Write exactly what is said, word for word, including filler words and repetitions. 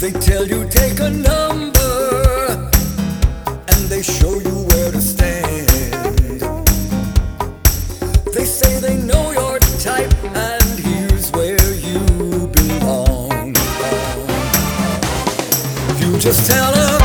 They tell you take a number and they show you where to stand. They say they know your type and here's where you belong. You just tell them